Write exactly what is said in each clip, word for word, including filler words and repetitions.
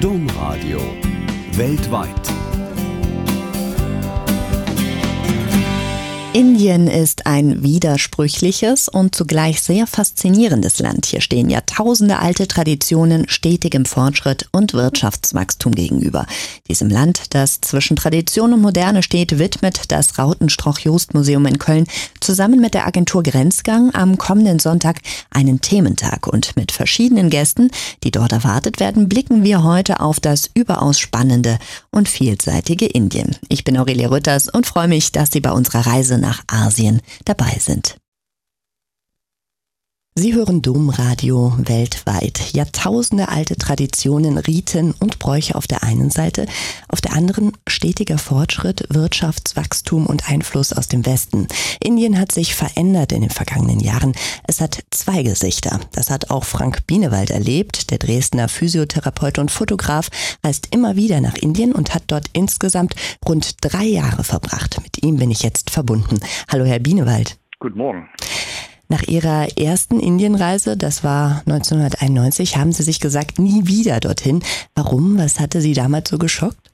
Domradio weltweit. Indien ist ein widersprüchliches und zugleich sehr faszinierendes Land. Hier stehen Jahrtausende alte Traditionen stetigem Fortschritt und Wirtschaftswachstum gegenüber. Diesem Land, das zwischen Tradition und Moderne steht, widmet das Rautenstrauch-Jost-Museum in Köln zusammen mit der Agentur Grenzgang am kommenden Sonntag einen Thementag. Und mit verschiedenen Gästen, die dort erwartet werden, blicken wir heute auf das überaus spannende und vielseitige Indien. Ich bin Aurelia Rütters und freue mich, dass Sie bei unserer Reise nach Asien dabei sind. Sie hören Domradio weltweit. Jahrtausende alte Traditionen, Riten und Bräuche auf der einen Seite, auf der anderen stetiger Fortschritt, Wirtschaftswachstum und Einfluss aus dem Westen. Indien hat sich verändert in den vergangenen Jahren. Es hat zwei Gesichter. Das hat auch Frank Bienewald erlebt. Der Dresdner Physiotherapeut und Fotograf reist immer wieder nach Indien und hat dort insgesamt rund drei Jahre verbracht. Mit ihm bin ich jetzt verbunden. Hallo, Herr Bienewald. Guten Morgen. Nach Ihrer ersten Indienreise, das war neunzehnhunderteinundneunzig, haben Sie sich gesagt, nie wieder dorthin. Warum? Was hatte Sie damals so geschockt?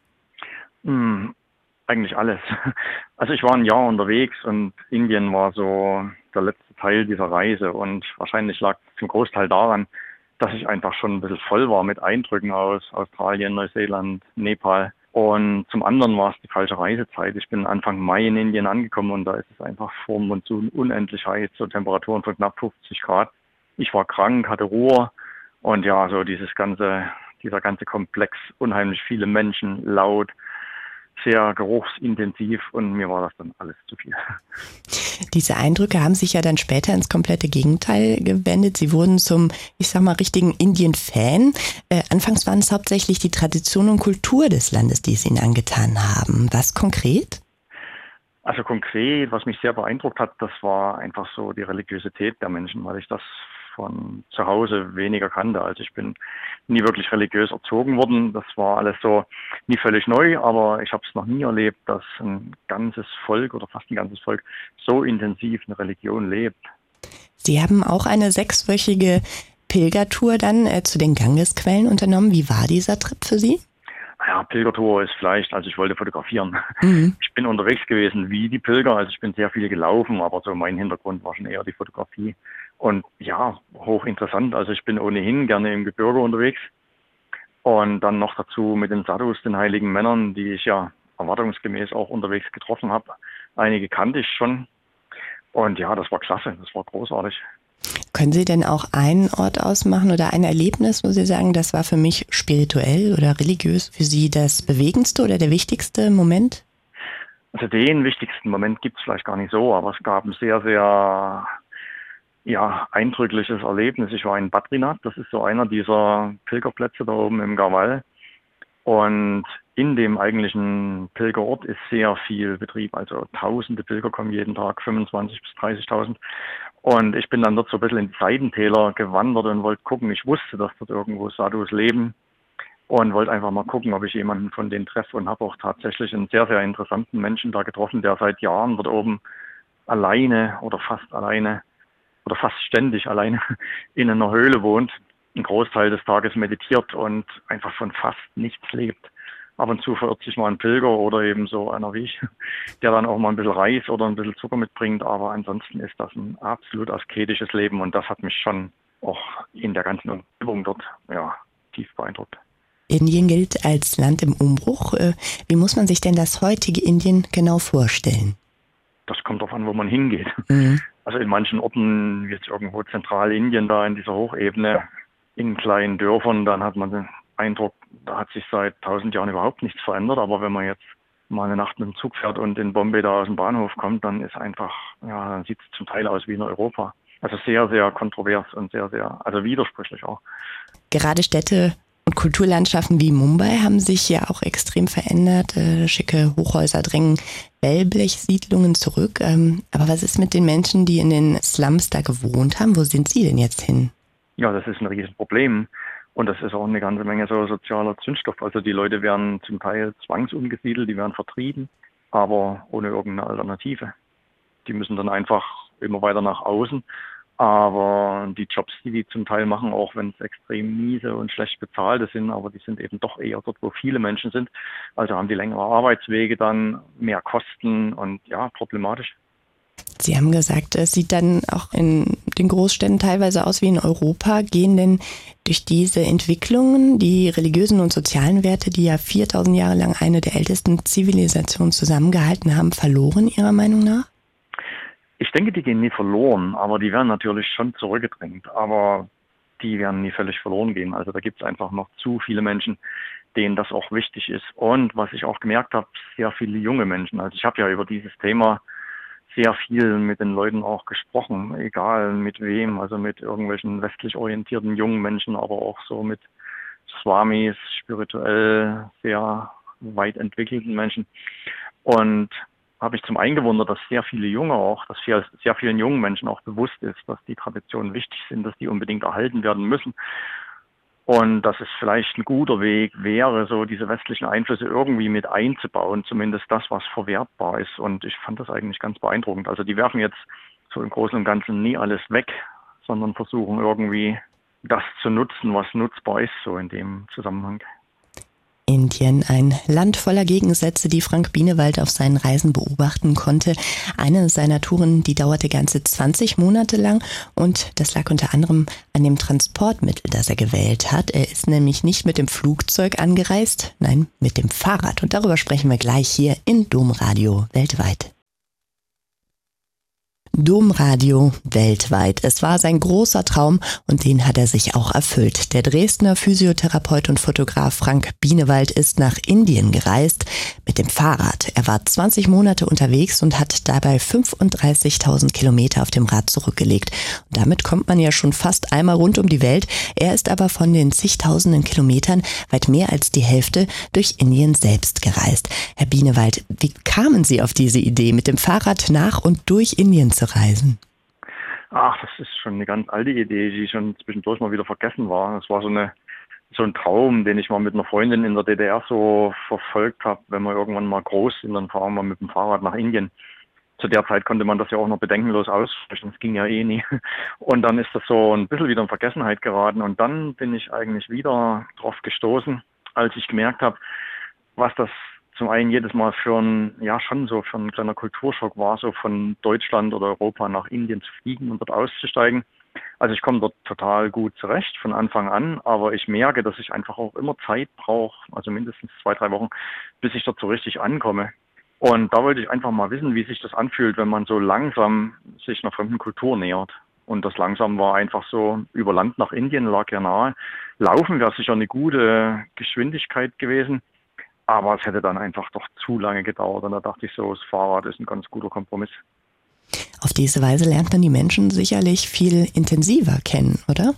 Hm, eigentlich alles. Also ich war ein Jahr unterwegs und Indien war so der letzte Teil dieser Reise und wahrscheinlich lag es zum Großteil daran, dass ich einfach schon ein bisschen voll war mit Eindrücken aus Australien, Neuseeland, Nepal. Und zum anderen war es die falsche Reisezeit. Ich bin Anfang Mai in Indien angekommen und da ist es einfach vor dem Monsun unendlich heiß, so Temperaturen von knapp fünfzig Grad. Ich war krank, hatte Ruhe und ja, so dieses ganze, dieser ganze Komplex, unheimlich viele Menschen, laut, sehr geruchsintensiv und mir war das dann alles zu viel. Diese Eindrücke haben sich ja dann später ins komplette Gegenteil gewendet. Sie wurden zum, ich sag mal, richtigen Indien-Fan. Äh, anfangs waren es hauptsächlich die Tradition und Kultur des Landes, die es Ihnen angetan haben. Was konkret? Also konkret, was mich sehr beeindruckt hat, das war einfach so die Religiosität der Menschen, weil ich das von zu Hause weniger kannte. Also ich bin nie wirklich religiös erzogen worden. Das war alles so nie völlig neu, aber ich habe es noch nie erlebt, dass ein ganzes Volk oder fast ein ganzes Volk so intensiv eine Religion lebt. Sie haben auch eine sechswöchige Pilgertour dann äh, zu den Gangesquellen unternommen. Wie war dieser Trip für Sie? Ja, Pilgertour ist vielleicht, also ich wollte fotografieren. Mhm. Ich bin unterwegs gewesen wie die Pilger, also ich bin sehr viel gelaufen, aber so mein Hintergrund war schon eher die Fotografie. Und ja, hochinteressant, also ich bin ohnehin gerne im Gebirge unterwegs. Und dann noch dazu mit den Sadhus, den heiligen Männern, die ich ja erwartungsgemäß auch unterwegs getroffen habe. Einige kannte ich schon. Und ja, das war klasse, das war großartig. Können Sie denn auch einen Ort ausmachen oder ein Erlebnis, wo Sie sagen, das war für mich spirituell oder religiös für Sie das bewegendste oder der wichtigste Moment? Also den wichtigsten Moment gibt es vielleicht gar nicht so, aber es gab ein sehr, sehr ja, eindrückliches Erlebnis. Ich war in Badrinath, das ist so einer dieser Pilgerplätze da oben im Garhwal. Und in dem eigentlichen Pilgerort ist sehr viel Betrieb, also tausende Pilger kommen jeden Tag, fünfundzwanzigtausend bis dreißigtausend. Und ich bin dann dort so ein bisschen in die Seitentäler gewandert und wollte gucken. Ich wusste, dass dort irgendwo Sadhus leben und wollte einfach mal gucken, ob ich jemanden von denen treffe und habe auch tatsächlich einen sehr, sehr interessanten Menschen da getroffen, der seit Jahren dort oben alleine oder fast alleine oder fast ständig alleine in einer Höhle wohnt, einen Großteil des Tages meditiert und einfach von fast nichts lebt. Ab und zu verirrt sich mal ein Pilger oder eben so einer wie ich, der dann auch mal ein bisschen Reis oder ein bisschen Zucker mitbringt. Aber ansonsten ist das ein absolut asketisches Leben und das hat mich schon auch in der ganzen Umgebung dort ja, tief beeindruckt. Indien gilt als Land im Umbruch. Wie muss man sich denn das heutige Indien genau vorstellen? Das kommt darauf an, wo man hingeht. Mhm. Also in manchen Orten, wie jetzt irgendwo Zentralindien, da in dieser Hochebene, in kleinen Dörfern, dann hat man den Eindruck, da hat sich seit tausend Jahren überhaupt nichts verändert. Aber wenn man jetzt mal eine Nacht mit dem Zug fährt und in Bombay da aus dem Bahnhof kommt, dann ist einfach, ja, dann sieht es zum Teil aus wie in Europa. Also sehr, sehr kontrovers und sehr, sehr, also widersprüchlich auch. Gerade Städte und Kulturlandschaften wie Mumbai haben sich ja auch extrem verändert. Äh, schicke Hochhäuser drängen Wellblechsiedlungen zurück. Ähm, aber was ist mit den Menschen, die in den Slums da gewohnt haben? Wo sind sie denn jetzt hin? Ja, das ist ein Riesenproblem. Und das ist auch eine ganze Menge so sozialer Zündstoff. Also die Leute werden zum Teil zwangsumgesiedelt, die werden vertrieben, aber ohne irgendeine Alternative. Die müssen dann einfach immer weiter nach außen. Aber die Jobs, die die zum Teil machen, auch wenn es extrem miese und schlecht bezahlte sind, aber die sind eben doch eher dort, wo viele Menschen sind. Also haben die längere Arbeitswege dann, mehr Kosten und ja, problematisch. Sie haben gesagt, es sieht dann auch in den Großstädten teilweise aus wie in Europa. Gehen denn durch diese Entwicklungen die religiösen und sozialen Werte, die ja viertausend Jahre lang eine der ältesten Zivilisationen zusammengehalten haben, verloren Ihrer Meinung nach? Ich denke, die gehen nie verloren, aber die werden natürlich schon zurückgedrängt. Aber die werden nie völlig verloren gehen. Also da gibt es einfach noch zu viele Menschen, denen das auch wichtig ist. Und was ich auch gemerkt habe, sehr viele junge Menschen. Also ich habe ja über dieses Thema sehr viel mit den Leuten auch gesprochen, egal mit wem, also mit irgendwelchen westlich orientierten jungen Menschen, aber auch so mit Swamis, spirituell sehr weit entwickelten Menschen. Und habe ich zum einen gewundert, dass sehr viele Junge auch, dass sehr, sehr vielen jungen Menschen auch bewusst ist, dass die Traditionen wichtig sind, dass die unbedingt erhalten werden müssen. Und dass es vielleicht ein guter Weg wäre, so diese westlichen Einflüsse irgendwie mit einzubauen, zumindest das, was verwertbar ist. Und ich fand das eigentlich ganz beeindruckend. Also die werfen jetzt so im Großen und Ganzen nie alles weg, sondern versuchen irgendwie das zu nutzen, was nutzbar ist, so in dem Zusammenhang. Indien, ein Land voller Gegensätze, die Frank Bienewald auf seinen Reisen beobachten konnte. Eine seiner Touren, die dauerte ganze zwanzig Monate lang und das lag unter anderem an dem Transportmittel, das er gewählt hat. Er ist nämlich nicht mit dem Flugzeug angereist, nein, mit dem Fahrrad. Und darüber sprechen wir gleich hier in Domradio weltweit. Domradio weltweit. Es war sein großer Traum und den hat er sich auch erfüllt. Der Dresdner Physiotherapeut und Fotograf Frank Bienewald ist nach Indien gereist mit dem Fahrrad. Er war zwanzig Monate unterwegs und hat dabei fünfunddreißigtausend Kilometer auf dem Rad zurückgelegt. Und damit kommt man ja schon fast einmal rund um die Welt. Er ist aber von den zigtausenden Kilometern weit mehr als die Hälfte durch Indien selbst gereist. Herr Bienewald, wie kamen Sie auf diese Idee, mit dem Fahrrad nach und durch Indien zu reisen? Ach, das ist schon eine ganz alte Idee, die schon zwischendurch mal wieder vergessen war. Das war so eine so ein Traum, den ich mal mit einer Freundin in der D D R so verfolgt habe. Wenn wir irgendwann mal groß sind, dann fahren wir mit dem Fahrrad nach Indien. Zu der Zeit konnte man das ja auch noch bedenkenlos aussprechen. Das ging ja eh nie. Und dann ist das so ein bisschen wieder in Vergessenheit geraten. Und dann bin ich eigentlich wieder drauf gestoßen, als ich gemerkt habe, was das zum einen jedes Mal für ein, ja schon so für ein kleiner Kulturschock war, so von Deutschland oder Europa nach Indien zu fliegen und dort auszusteigen. Also ich komme dort total gut zurecht von Anfang an, aber ich merke, dass ich einfach auch immer Zeit brauche, also mindestens zwei, drei Wochen, bis ich dort so richtig ankomme. Und da wollte ich einfach mal wissen, wie sich das anfühlt, wenn man so langsam sich einer fremden Kultur nähert. Und das langsam war einfach so über Land nach Indien, lag ja nahe. Laufen wäre sicher eine gute Geschwindigkeit gewesen. Aber es hätte dann einfach doch zu lange gedauert. Und da dachte ich so, das Fahrrad ist ein ganz guter Kompromiss. Auf diese Weise lernt man die Menschen sicherlich viel intensiver kennen, oder?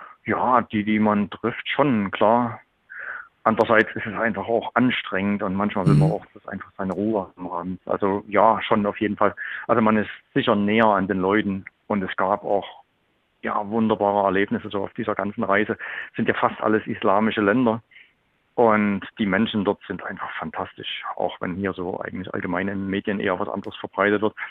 Ja, die, die man trifft, schon, klar. Andererseits ist es einfach auch anstrengend und manchmal will man auch das einfach seine Ruhe haben. Also ja, schon auf jeden Fall. Also man ist sicher näher an den Leuten und es gab auch ja wunderbare Erlebnisse so auf dieser ganzen Reise. Es sind ja fast alles islamische Länder. Und die Menschen dort sind einfach fantastisch, auch wenn hier so eigentlich allgemein in den Medien eher was anderes verbreitet wird.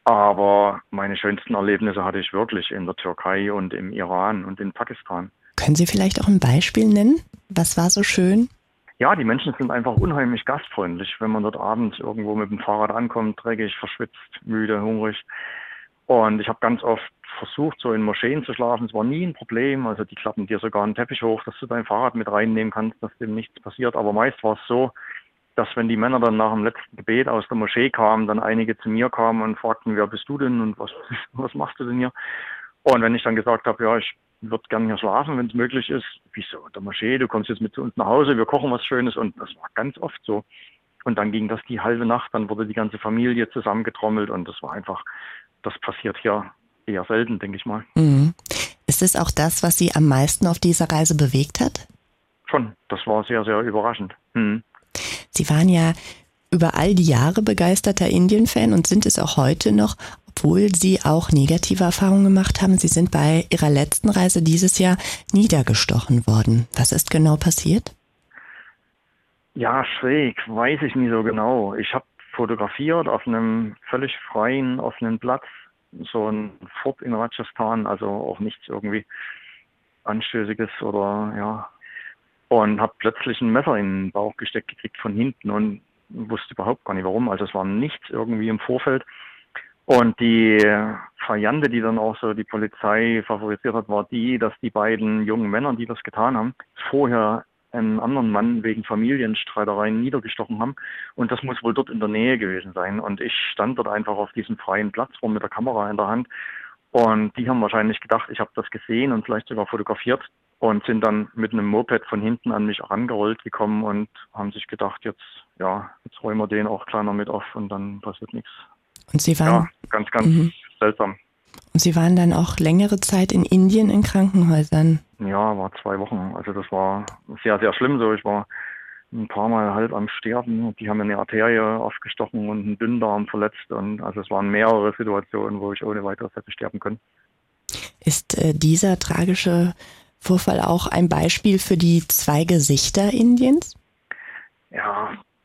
Aber meine schönsten Erlebnisse hatte ich wirklich in der Türkei und im Iran und in Pakistan. Können Sie vielleicht auch ein Beispiel nennen? Was war so schön? Ja, die Menschen sind einfach unheimlich gastfreundlich. Wenn man dort abends irgendwo mit dem Fahrrad ankommt, dreckig, verschwitzt, müde, hungrig. Und ich habe ganz oft versucht, so in Moscheen zu schlafen. Es war nie ein Problem. Also die klappen dir sogar einen Teppich hoch, dass du dein Fahrrad mit reinnehmen kannst, dass dem nichts passiert. Aber meist war es so, dass wenn die Männer dann nach dem letzten Gebet aus der Moschee kamen, dann einige zu mir kamen und fragten, wer bist du denn und was, was machst du denn hier? Und wenn ich dann gesagt habe, ja, ich würde gerne hier schlafen, wenn es möglich ist. Wieso, der Moschee, du kommst jetzt mit zu uns nach Hause, wir kochen was Schönes. Und das war ganz oft so. Und dann ging das die halbe Nacht, dann wurde die ganze Familie zusammengetrommelt und das war einfach, das passiert hier eher selten, denke ich mal. Mhm. Ist es auch das, was Sie am meisten auf dieser Reise bewegt hat? Schon, das war sehr, sehr überraschend. Mhm. Sie waren ja über all die Jahre begeisterter Indien-Fan und sind es auch heute noch, obwohl Sie auch negative Erfahrungen gemacht haben. Sie sind bei Ihrer letzten Reise dieses Jahr niedergestochen worden. Was ist genau passiert? Ja, schräg, weiß ich nie so genau. Ich habe fotografiert auf einem völlig freien, offenen Platz so ein Fort in Rajasthan, also auch nichts irgendwie Anstößiges oder ja. Und habe plötzlich ein Messer in den Bauch gesteckt gekriegt von hinten und wusste überhaupt gar nicht warum. Also es war nichts irgendwie im Vorfeld. Und die Variante, die dann auch so die Polizei favorisiert hat, war die, dass die beiden jungen Männer, die das getan haben, vorher einen anderen Mann wegen Familienstreitereien niedergestochen haben. Und das muss wohl dort in der Nähe gewesen sein. Und ich stand dort einfach auf diesem freien Platz rum mit der Kamera in der Hand. Und die haben wahrscheinlich gedacht, ich habe das gesehen und vielleicht sogar fotografiert und sind dann mit einem Moped von hinten an mich rangerollt gekommen und haben sich gedacht, jetzt, ja, jetzt räumen wir den auch kleiner mit auf und dann passiert nichts. Und Sie waren, ja, ganz, ganz mhm. seltsam. Und Sie waren dann auch längere Zeit in Indien in Krankenhäusern? Ja, war zwei Wochen. Also das war sehr, sehr schlimm so. Ich war ein paar Mal halb am Sterben. Die haben mir eine Arterie aufgestochen und einen Dünndarm verletzt. Und also es waren mehrere Situationen, wo ich ohne weiteres hätte sterben können. Ist äh, dieser tragische Vorfall auch ein Beispiel für die zwei Gesichter Indiens? Ja,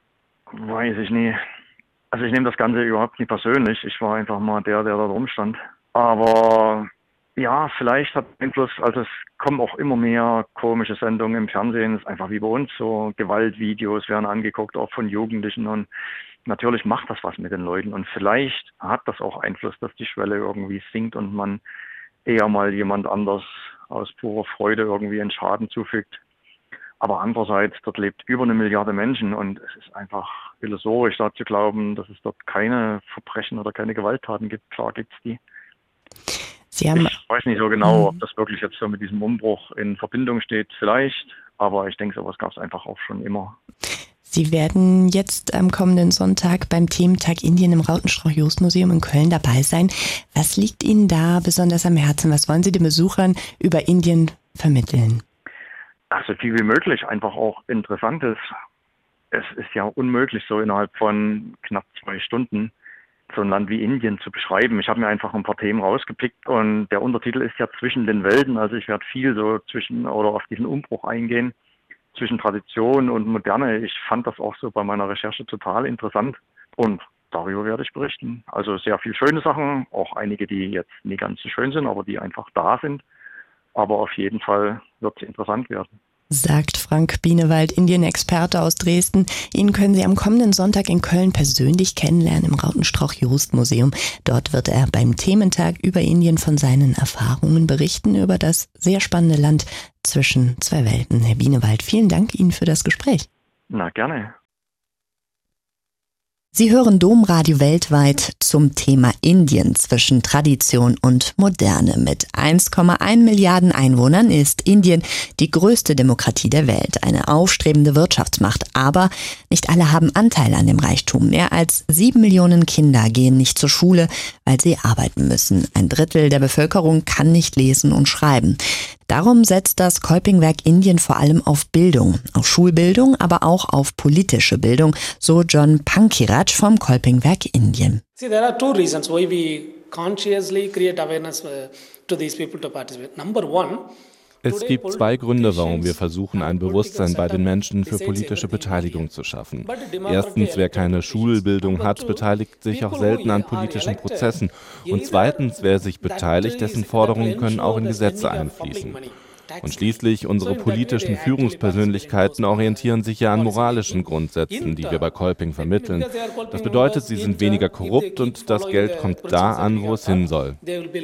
weiß ich nie. Also ich nehme das Ganze überhaupt nicht persönlich. Ich war einfach mal der, der da drum stand. Aber ja, vielleicht hat Einfluss, also es kommen auch immer mehr komische Sendungen im Fernsehen. Es ist einfach wie bei uns, so Gewaltvideos werden angeguckt, auch von Jugendlichen. Und natürlich macht das was mit den Leuten. Und vielleicht hat das auch Einfluss, dass die Schwelle irgendwie sinkt und man eher mal jemand anders aus purer Freude irgendwie einen Schaden zufügt. Aber andererseits, dort lebt über eine Milliarde Menschen und es ist einfach illusorisch, da zu glauben, dass es dort keine Verbrechen oder keine Gewalttaten gibt. Klar gibt es die. Sie haben, ich weiß nicht so genau, ob das wirklich jetzt so mit diesem Umbruch in Verbindung steht, vielleicht. Aber ich denke, sowas gab es einfach auch schon immer. Sie werden jetzt am kommenden Sonntag beim Thementag Indien im Rautenstrauch-Jost-Museum in Köln dabei sein. Was liegt Ihnen da besonders am Herzen? Was wollen Sie den Besuchern über Indien vermitteln? Ach, so viel wie möglich, einfach auch Interessantes. Es ist ja unmöglich, so innerhalb von knapp zwei Stunden so ein Land wie Indien zu beschreiben. Ich habe mir einfach ein paar Themen rausgepickt und der Untertitel ist ja zwischen den Welten. Also ich werde viel so zwischen oder auf diesen Umbruch eingehen zwischen Tradition und Moderne. Ich fand das auch so bei meiner Recherche total interessant und darüber werde ich berichten. Also sehr viel schöne Sachen, auch einige, die jetzt nicht ganz so schön sind, aber die einfach da sind. Aber auf jeden Fall wird es interessant werden. Sagt Frank Bienewald, Indien-Experte aus Dresden. Ihn können Sie am kommenden Sonntag in Köln persönlich kennenlernen im Rautenstrauch-Jost-Museum. Dort wird er beim Thementag über Indien von seinen Erfahrungen berichten, über das sehr spannende Land zwischen zwei Welten. Herr Bienewald, vielen Dank Ihnen für das Gespräch. Na, gerne. Sie hören Domradio weltweit zum Thema Indien zwischen Tradition und Moderne. Mit eins Komma eins Milliarden Einwohnern ist Indien die größte Demokratie der Welt, eine aufstrebende Wirtschaftsmacht. Aber nicht alle haben Anteil an dem Reichtum. Mehr als sieben Millionen Kinder gehen nicht zur Schule, weil sie arbeiten müssen. Ein Drittel der Bevölkerung kann nicht lesen und schreiben. Darum setzt das Kolpingwerk Indien vor allem auf Bildung, auf Schulbildung, aber auch auf politische Bildung, so John Pankiraj vom Kolpingwerk Indien. See, there are two reasons why we consciously create awareness to these people to participate. Number one, es gibt zwei Gründe, warum wir versuchen, ein Bewusstsein bei den Menschen für politische Beteiligung zu schaffen. Erstens, wer keine Schulbildung hat, beteiligt sich auch selten an politischen Prozessen. Und zweitens, wer sich beteiligt, dessen Forderungen können auch in Gesetze einfließen. Und schließlich, unsere politischen Führungspersönlichkeiten orientieren sich ja an moralischen Grundsätzen, die wir bei Kolping vermitteln. Das bedeutet, sie sind weniger korrupt und das Geld kommt da an, wo es hin soll.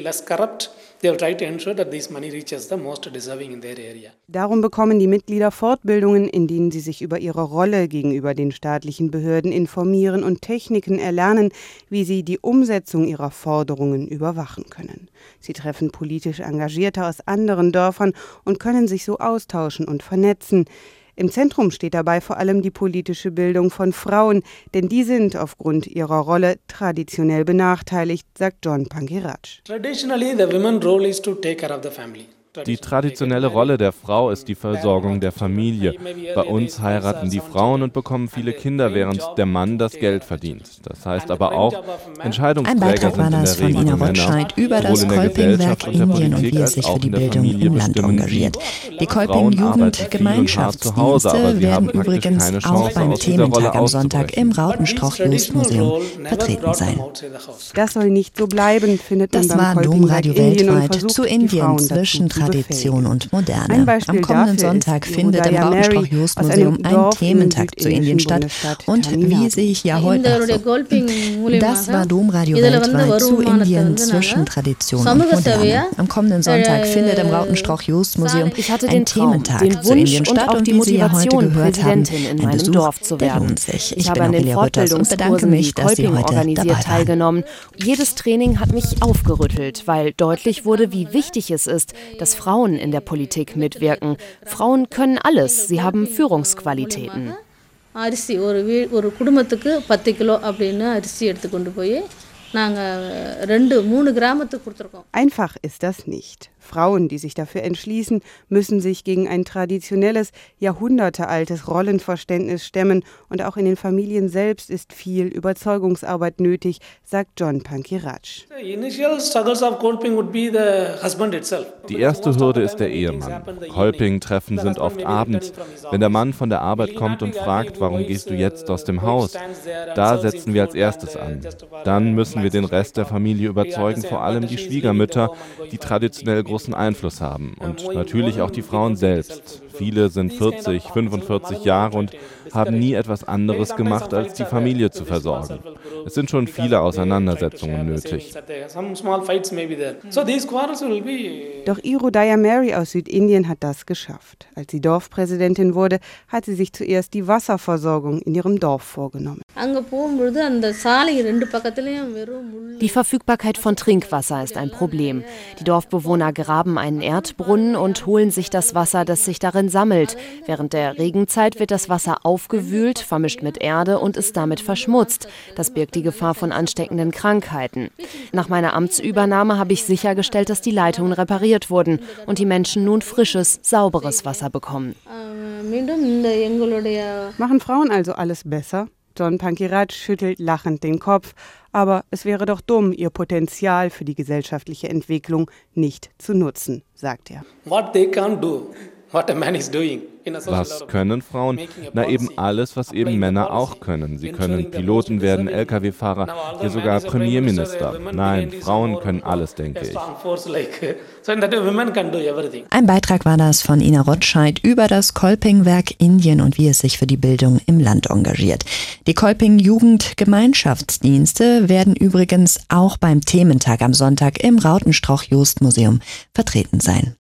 Darum bekommen die Mitglieder Fortbildungen, in denen sie sich über ihre Rolle gegenüber den staatlichen Behörden informieren und Techniken erlernen, wie sie die Umsetzung ihrer Forderungen überwachen können. Sie treffen politisch Engagierte aus anderen Dörfern und können sich so austauschen und vernetzen. Im Zentrum steht dabei vor allem die politische Bildung von Frauen, denn die sind aufgrund ihrer Rolle traditionell benachteiligt, sagt John Pankiraj. Traditionally, the women's role is to take care of the family. Die traditionelle Rolle der Frau ist die Versorgung der Familie. Bei uns heiraten die Frauen und bekommen viele Kinder, während der Mann das Geld verdient. Das heißt aber auch, Entscheidungsträger sind in der Regel Männer, über das Kolpingwerk Indien und wie es sich für die Bildung im Land engagiert. Die Kolping-Jugendgemeinschaftsdienste werden übrigens auch beim Thementag am Sonntag im Rautenstrauch-Jost-Museum vertreten sein. Das soll nicht so bleiben, findet man das beim war Domradio weltweit zu Indien zwischen Tradition und Moderne. Am kommenden Sonntag findet im Rautenstrauch-Jost-Museum ein Thementag zu Indien statt. Und wie sich ja heute also, das war Domradio weltweit zu Indien zwischen Tradition und Moderne. Am kommenden Sonntag findet im Rautenstrauch-Jost-Museum ein Thementag zu Indien statt. Und wie Sie ja heute gehört haben, ein Besuch, der lohnt sich. Ich bin Aurelia Rütters und bedanke mich, dass Sie heute dabei waren. Jedes Training hat mich aufgerüttelt, weil deutlich wurde, wie wichtig es ist, dass Frauen in der Politik mitwirken. Frauen können alles, sie haben Führungsqualitäten. Einfach ist das nicht. Frauen, die sich dafür entschließen, müssen sich gegen ein traditionelles, jahrhundertealtes Rollenverständnis stemmen und auch in den Familien selbst ist viel Überzeugungsarbeit nötig, sagt John Pankiraj. Die erste Hürde ist der Ehemann. Kolping-Treffen sind oft abends. Wenn der Mann von der Arbeit kommt und fragt, warum gehst du jetzt aus dem Haus? Da setzen wir als erstes an. Dann müssen wir den Rest der Familie überzeugen, vor allem die Schwiegermütter, die traditionell großen Einfluss haben und natürlich auch die Frauen selbst. Viele sind vierzig, fünfundvierzig Jahre und haben nie etwas anderes gemacht, als die Familie zu versorgen. Es sind schon viele Auseinandersetzungen nötig. Doch Irodaya Mary aus Südindien hat das geschafft. Als sie Dorfpräsidentin wurde, hat sie sich zuerst die Wasserversorgung in ihrem Dorf vorgenommen. Die Verfügbarkeit von Trinkwasser ist ein Problem. Die Dorfbewohner graben einen Erdbrunnen und holen sich das Wasser, das sich darin sammelt. Während der Regenzeit wird das Wasser aufgewühlt, vermischt mit Erde und ist damit verschmutzt. Das birgt die Gefahr von ansteckenden Krankheiten. Nach meiner Amtsübernahme habe ich sichergestellt, dass die Leitungen repariert wurden und die Menschen nun frisches, sauberes Wasser bekommen. Machen Frauen also alles besser? John Pankiraj schüttelt lachend den Kopf. Aber es wäre doch dumm, ihr Potenzial für die gesellschaftliche Entwicklung nicht zu nutzen, sagt er. What they can't do, what a man is doing. Was können Frauen? Na eben alles, was eben Männer auch können. Sie können Piloten werden, L K W-Fahrer, hier sogar Premierminister. Nein, Frauen können alles, denke ich. Ein Beitrag war das von Ina Rotscheid über das Kolpingwerk Indien und wie es sich für die Bildung im Land engagiert. Die Kolping-Jugendgemeinschaftsdienste werden übrigens auch beim Thementag am Sonntag im Rautenstrauch-Jost-Museum vertreten sein.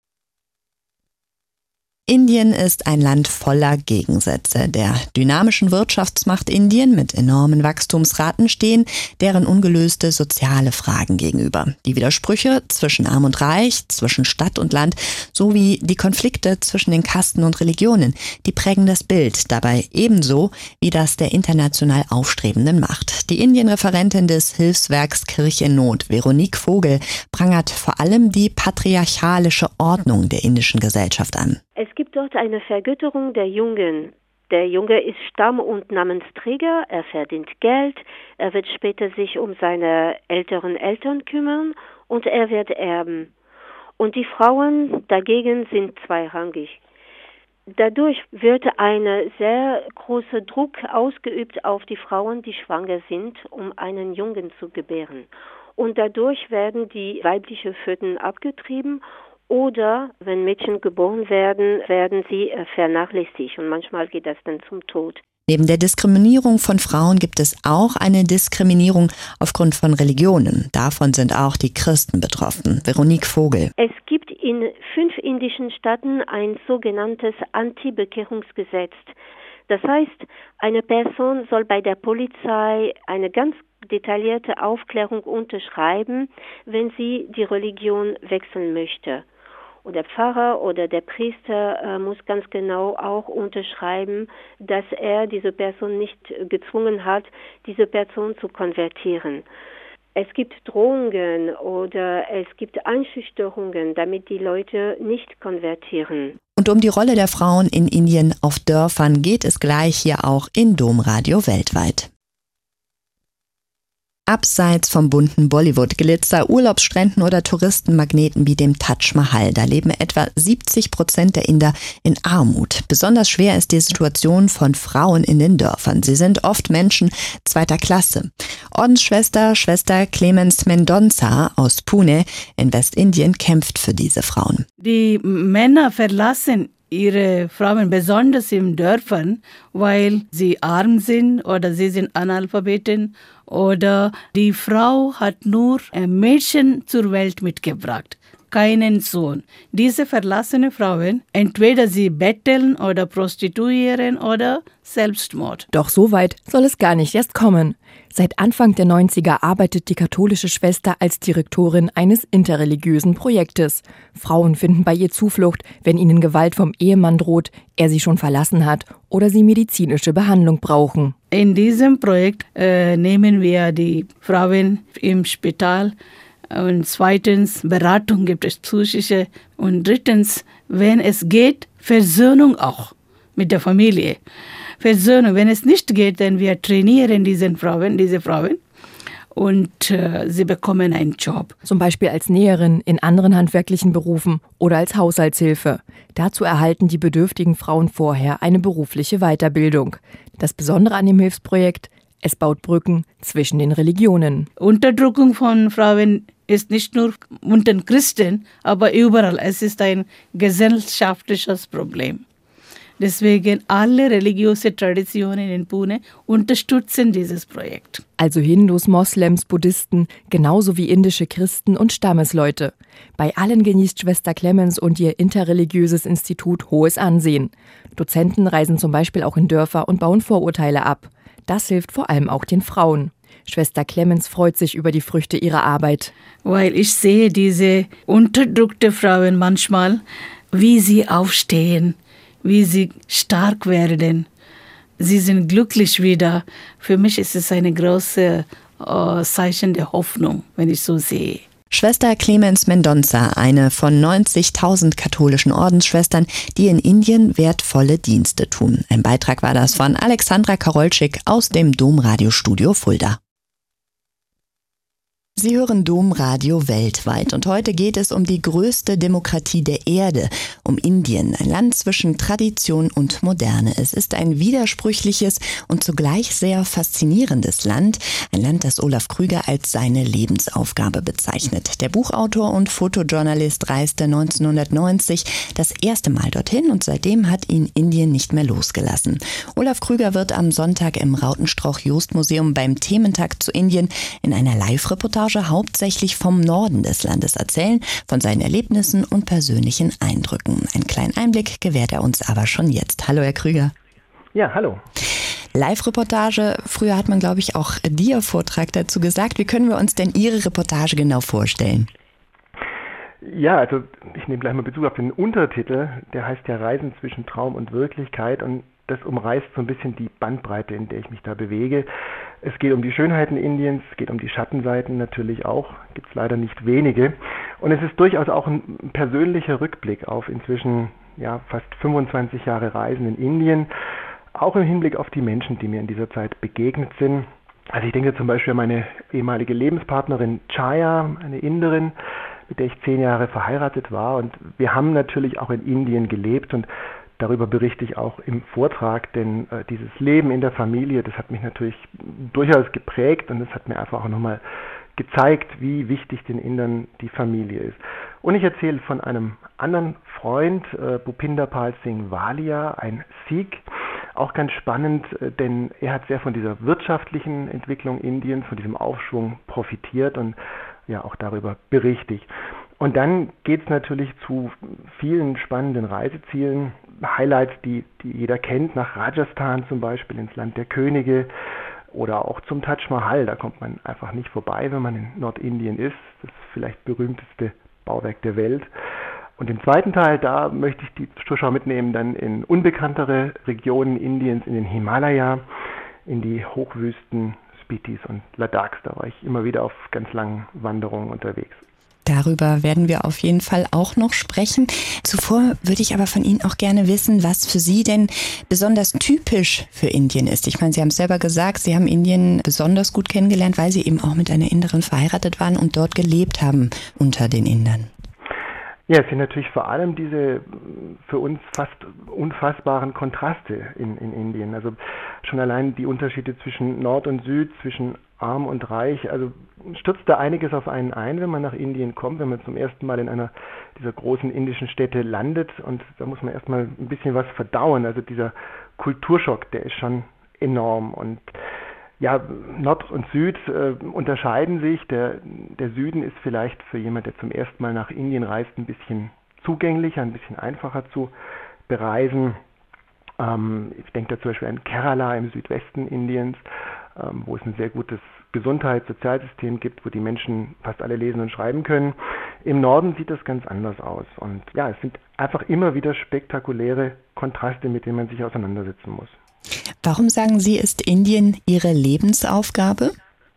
Indien ist ein Land voller Gegensätze. Der dynamischen Wirtschaftsmacht Indien mit enormen Wachstumsraten stehen deren ungelöste soziale Fragen gegenüber. Die Widersprüche zwischen Arm und Reich, zwischen Stadt und Land sowie die Konflikte zwischen den Kasten und Religionen, die prägen das Bild, dabei ebenso wie das der international aufstrebenden Macht. Die Indien-Referentin des Hilfswerks Kirche in Not, Veronique Vogel, prangert vor allem die patriarchalische Ordnung der indischen Gesellschaft an. Es gibt dort eine Vergötterung der Jungen. Der Junge ist Stamm- und Namensträger, er verdient Geld, er wird später sich um seine älteren Eltern kümmern und er wird erben. Und die Frauen dagegen sind zweirangig. Dadurch wird ein sehr großer Druck ausgeübt auf die Frauen, die schwanger sind, um einen Jungen zu gebären. Und dadurch werden die weiblichen Föten abgetrieben. Oder wenn Mädchen geboren werden, werden sie vernachlässigt und manchmal geht das dann zum Tod. Neben der Diskriminierung von Frauen gibt es auch eine Diskriminierung aufgrund von Religionen. Davon sind auch die Christen betroffen. Veronique Vogel. Es gibt in fünf indischen Staaten ein sogenanntes Anti-Bekehrungsgesetz. Das heißt, eine Person soll bei der Polizei eine ganz detaillierte Aufklärung unterschreiben, wenn sie die Religion wechseln möchte. Und der Pfarrer oder der Priester äh, muss ganz genau auch unterschreiben, dass er diese Person nicht gezwungen hat, diese Person zu konvertieren. es gibt Drohungen oder es gibt Einschüchterungen, damit die Leute nicht konvertieren. Und um die Rolle der Frauen in Indien auf Dörfern geht es gleich hier auch in Domradio weltweit. Abseits vom bunten Bollywood-Glitzer, Urlaubsstränden oder Touristenmagneten wie dem Taj Mahal, da leben etwa siebzig Prozent der Inder in Armut. Besonders schwer ist die Situation von Frauen in den Dörfern. Sie sind oft Menschen zweiter Klasse. Ordensschwester Schwester Clemens Mendonca aus Pune in Westindien kämpft für diese Frauen. Die Männer verlassen ihre Frauen, besonders in Dörfern, weil sie arm sind oder sie sind Analphabeten oder die Frau hat nur ein Mädchen zur Welt mitgebracht, keinen Sohn. Diese verlassenen Frauen, entweder sie betteln oder prostituieren oder Selbstmord. Doch so weit soll es gar nicht erst kommen. Seit Anfang der neunziger arbeitet die katholische Schwester als Direktorin eines interreligiösen Projektes. Frauen finden bei ihr Zuflucht, wenn ihnen Gewalt vom Ehemann droht, er sie schon verlassen hat oder sie medizinische Behandlung brauchen. In diesem Projekt äh, nehmen wir die Frauen im Spital. Und zweitens, Beratung gibt es psychische. Und drittens, wenn es geht, Versöhnung auch mit der Familie. Versöhnung, wenn es nicht geht, dann wir trainieren diese Frauen, diese Frauen und äh, sie bekommen einen Job. Zum Beispiel als Näherin in anderen handwerklichen Berufen oder als Haushaltshilfe. Dazu erhalten die bedürftigen Frauen vorher eine berufliche Weiterbildung. Das Besondere an dem Hilfsprojekt: es baut Brücken zwischen den Religionen. Unterdrückung von Frauen ist nicht nur unter Christen, aber überall. Es ist ein gesellschaftliches Problem. Deswegen alle religiöse Traditionen in Pune unterstützen dieses Projekt. Also Hindus, Moslems, Buddhisten, genauso wie indische Christen und Stammesleute. Bei allen genießt Schwester Clemens und ihr interreligiöses Institut hohes Ansehen. Dozenten reisen zum Beispiel auch in Dörfer und bauen Vorurteile ab. Das hilft vor allem auch den Frauen. Schwester Clemens freut sich über die Früchte ihrer Arbeit. Weil ich sehe diese unterdrückte Frauen manchmal, wie sie aufstehen, wie sie stark werden. Sie sind glücklich wieder. Für mich ist es eine große äh, Zeichen der Hoffnung, wenn ich so sehe. Schwester Clemens Mendonca, eine von neunzigtausend katholischen Ordensschwestern, die in Indien wertvolle Dienste tun. Ein Beitrag war das von Alexandra Karolczyk aus dem Domradiostudio Fulda. Sie hören Domradio weltweit und heute geht es um die größte Demokratie der Erde, um Indien, ein Land zwischen Tradition und Moderne. Es ist ein widersprüchliches und zugleich sehr faszinierendes Land, ein Land, das Olaf Krüger als seine Lebensaufgabe bezeichnet. Der Buchautor und Fotojournalist reiste neunzehnhundertneunzig das erste Mal dorthin und seitdem hat ihn Indien nicht mehr losgelassen. Olaf Krüger wird am Sonntag im Rautenstrauch-Jost-Museum beim Thementag zu Indien in einer Live-Reportage hauptsächlich vom Norden des Landes erzählen, von seinen Erlebnissen und persönlichen Eindrücken. Einen kleinen Einblick gewährt er uns aber schon jetzt. Hallo, Herr Krüger. Ja, hallo. Live-Reportage, früher hat man, glaube ich, auch Dia-Vortrag dazu gesagt. Wie können wir uns denn Ihre Reportage genau vorstellen? Ja, also ich nehme gleich mal Bezug auf den Untertitel, der heißt ja Reisen zwischen Traum und Wirklichkeit und das umreißt so ein bisschen die Bandbreite, in der ich mich da bewege. Es geht um die Schönheiten Indiens, es geht um die Schattenseiten natürlich auch, gibt es leider nicht wenige. Und es ist durchaus auch ein persönlicher Rückblick auf inzwischen ja, fast fünfundzwanzig Jahre Reisen in Indien, auch im Hinblick auf die Menschen, die mir in dieser Zeit begegnet sind. Also ich denke zum Beispiel an meine ehemalige Lebenspartnerin Chaya, eine Inderin, mit der ich zehn Jahre verheiratet war. Und wir haben natürlich auch in Indien gelebt und darüber berichte ich auch im Vortrag, denn äh, dieses Leben in der Familie, das hat mich natürlich durchaus geprägt und das hat mir einfach auch nochmal gezeigt, wie wichtig den Indern die Familie ist. Und ich erzähle von einem anderen Freund, äh, Bhupinder Pal Singh Walia, ein Sikh, auch ganz spannend, äh, denn er hat sehr von dieser wirtschaftlichen Entwicklung Indiens, von diesem Aufschwung profitiert und ja auch darüber berichte ich. Und dann geht es natürlich zu vielen spannenden Reisezielen, Highlights, die, die jeder kennt, nach Rajasthan zum Beispiel, ins Land der Könige oder auch zum Taj Mahal. Da kommt man einfach nicht vorbei, wenn man in Nordindien ist. Das vielleicht berühmteste Bauwerk der Welt. Und im zweiten Teil, da möchte ich die Zuschauer mitnehmen, dann in unbekanntere Regionen Indiens, in den Himalaya, in die Hochwüsten Spitis und Ladakh. Da war ich immer wieder auf ganz langen Wanderungen unterwegs. Darüber werden wir auf jeden Fall auch noch sprechen. Zuvor würde ich aber von Ihnen auch gerne wissen, was für Sie denn besonders typisch für Indien ist. Ich meine, Sie haben es selber gesagt, Sie haben Indien besonders gut kennengelernt, weil Sie eben auch mit einer Inderin verheiratet waren und dort gelebt haben unter den Indern. Ja, es sind natürlich vor allem diese für uns fast unfassbaren Kontraste in, in Indien. Also schon allein die Unterschiede zwischen Nord und Süd, zwischen arm und reich. Also stürzt da einiges auf einen ein, wenn man nach Indien kommt, wenn man zum ersten Mal in einer dieser großen indischen Städte landet. Und da muss man erstmal ein bisschen was verdauen. Also dieser Kulturschock, der ist schon enorm. Und ja, Nord und Süd äh, unterscheiden sich. Der, der Süden ist vielleicht für jemand, der zum ersten Mal nach Indien reist, ein bisschen zugänglicher, ein bisschen einfacher zu bereisen. Ähm, ich denke da zum Beispiel an Kerala im Südwesten Indiens, ähm, wo es ein sehr gutes Gesundheits-, Sozialsystem gibt, wo die Menschen fast alle lesen und schreiben können. Im Norden sieht das ganz anders aus. Und ja, es sind einfach immer wieder spektakuläre Kontraste, mit denen man sich auseinandersetzen muss. Warum sagen Sie, ist Indien Ihre Lebensaufgabe?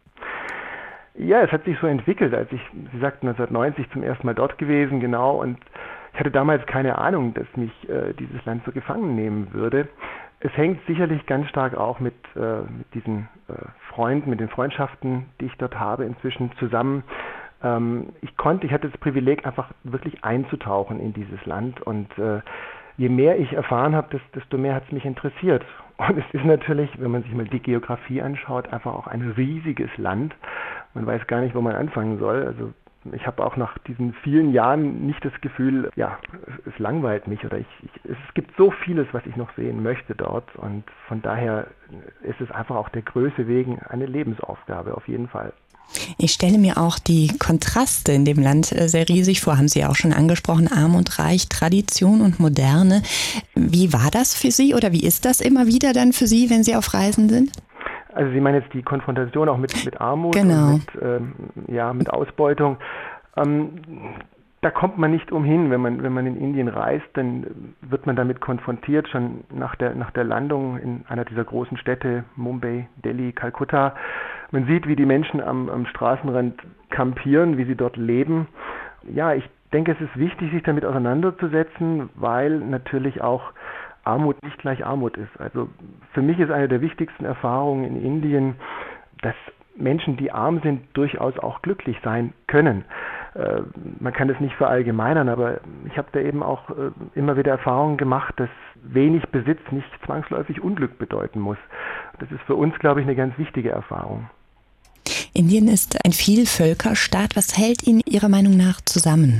Ja, es hat sich so entwickelt, als ich, Sie sagten neunzehnhundertneunzig zum ersten Mal dort gewesen, genau, und ich hatte damals keine Ahnung, dass mich äh, dieses Land so gefangen nehmen würde. Es hängt sicherlich ganz stark auch mit, äh, mit diesen äh, Freunden, mit den Freundschaften, die ich dort habe, inzwischen zusammen. Ähm, ich konnte, ich hatte das Privileg, einfach wirklich einzutauchen in dieses Land, und äh, je mehr ich erfahren habe, desto mehr hat es mich interessiert. Und es ist natürlich, wenn man sich mal die Geografie anschaut, einfach auch ein riesiges Land. Man weiß gar nicht, wo man anfangen soll. Also ich habe auch nach diesen vielen Jahren nicht das Gefühl, ja, es langweilt mich, oder ich, ich, es gibt so vieles, was ich noch sehen möchte dort, und von daher ist es einfach auch der Größe wegen eine Lebensaufgabe, auf jeden Fall. Ich stelle mir auch die Kontraste in dem Land sehr riesig vor, haben Sie ja auch schon angesprochen, arm und reich, Tradition und Moderne. Wie war das für Sie oder wie ist das immer wieder dann für Sie, wenn Sie auf Reisen sind? Also Sie meinen jetzt die Konfrontation auch mit, mit Armut, genau. und mit, ähm, ja, mit Ausbeutung. Ähm, da kommt man nicht umhin, wenn man, wenn man in Indien reist, dann wird man damit konfrontiert, schon nach der, nach der Landung in einer dieser großen Städte, Mumbai, Delhi, Kalkutta. Man sieht, wie die Menschen am, am Straßenrand kampieren, wie sie dort leben. Ja, ich denke, es ist wichtig, sich damit auseinanderzusetzen, weil natürlich auch Armut nicht gleich Armut ist. Also für mich ist eine der wichtigsten Erfahrungen in Indien, dass Menschen, die arm sind, durchaus auch glücklich sein können. Äh, man kann das nicht verallgemeinern, aber ich habe da eben auch äh, immer wieder Erfahrungen gemacht, dass wenig Besitz nicht zwangsläufig Unglück bedeuten muss. Das ist für uns, glaube ich, eine ganz wichtige Erfahrung. Indien ist ein Vielvölkerstaat. Was hält ihn Ihrer Meinung nach zusammen?